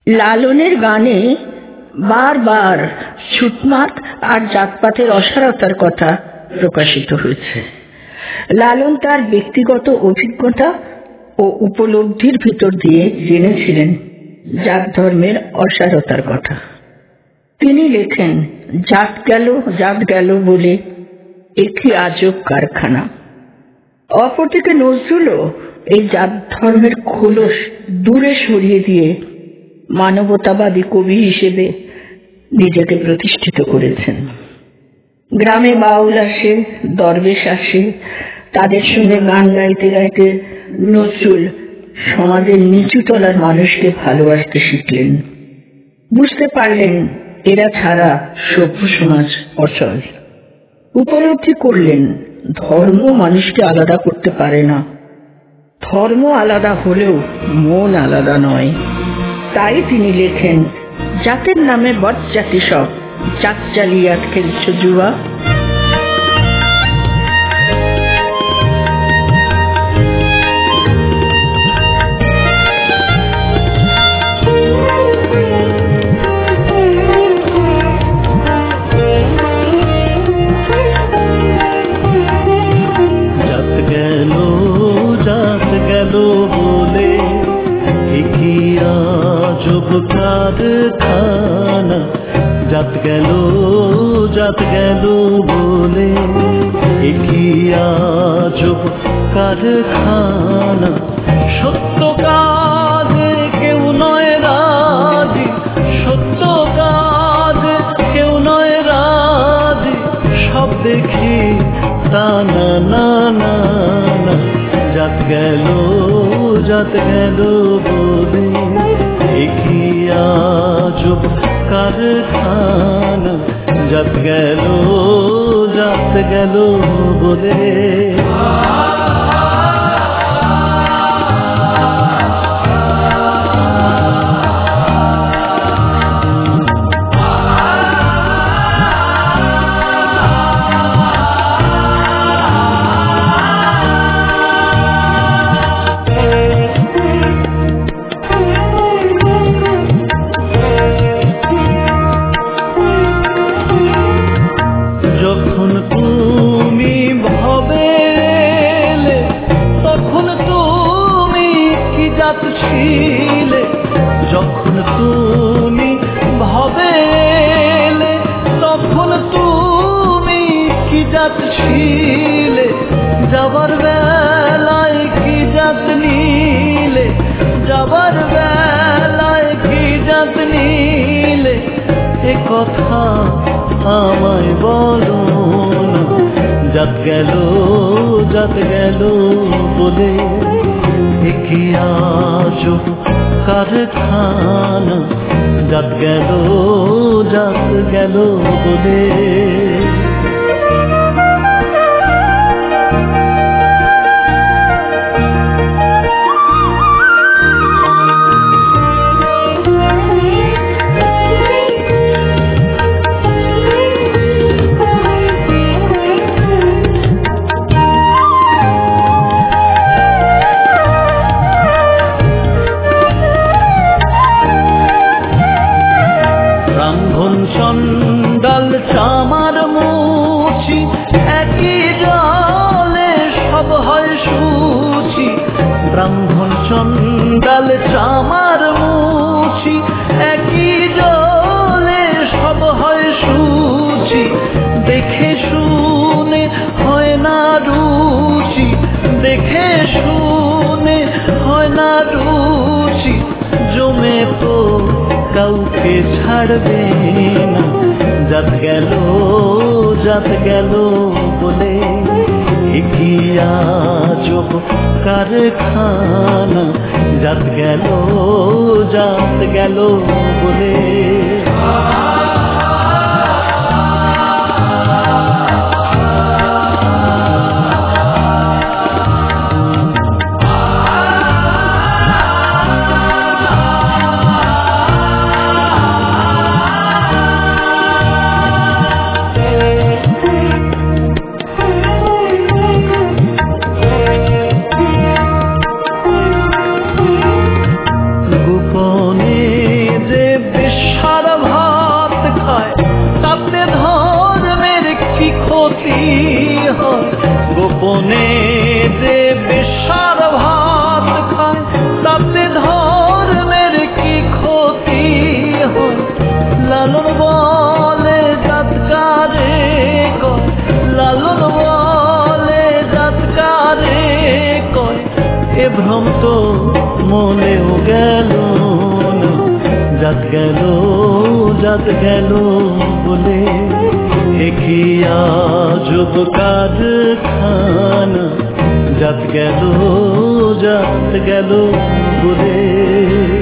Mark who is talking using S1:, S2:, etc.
S1: লালনের গানে বারবার ছুটমাত আর জাতপাতের অসারতার কথা প্রকাশিত হয়েছে। লালন তার ব্যক্তিগত অভিজ্ঞতা ও উপলব্ধির ভিতর দিয়ে জেনেছিলেন জাত ধর্মের অসারতার কথা। তিনি লেখেন, জাত গেল বলে একটি আজব কারখানা। অপরদিকে নজরুলও এই জাত ধর্মের খোলস দূরে সরিয়ে দিয়ে মানবতাবাদী কবি হিসেবে নিজেকে প্রতিষ্ঠিত করেছেন। গ্রামে বাউল আসে, দরবেশ আসে, তাদের সঙ্গে গান গাইতে গাইতে নজরুল সমাজের নিচু তলার মানুষকে ভালোবাসতে শিখলেন। বুঝতে পারলেন এরা ছাড়া সভ্য সমাজ অচল। উপলব্ধি করলেন ধর্ম মানুষকে আলাদা করতে পারে না, ধর্ম আলাদা হলেও মন আলাদা নয়। তাই তিনি লেখেন, জাতের নামে বজ্জাতি সব, জাত জালিয়াত খেলছ জুয়া।
S2: জাত গেল বলে একই আজব কারখানা। সত্য কাজে কেউ নয় রাজি, সত্য কাজে কেউ নয় রাজি, সব দেখি তা না না না না। জাত গেল বলে একই আজব কারখানা। জাত গেল বলে যখন তুমি ভবে এলে, তখন তুমি কি জাত ছিলে, যাবার বেলায় কি জাত নিলে, যাবার বেলায় কি জাত নিলে, এ কথা আমায় বলো না। জাত গেল বলে একই আজব কারখানা। জাত গেল বলে চন্ডাল চামার মুচি, একই জলে সব হয় সূচি। ব্রাহ্মণ চন্ডাল চামার মুচি, একই জলে সব হয় সূচি। দেখে শুনে হয় না রুচি, দেখে শুনে হয় না রুচি। জমে তো কাউকে ছাড়বে না। জাত গেল বলে একই আজব কারখানা। জাত গেল বলে ক্ষতি হয়, গোপনে যে বেশার ভাত খায় তাতে ধর্মের কি ক্ষতি হয়। লালন বলে জাতকারে কয়, লালন বলে জাতকারে কয়, এ ভ্রম তো মনেও গেল না, জাত গেল জাত গেল বলে। একই আজব কারখানা, জাত গেল বলে।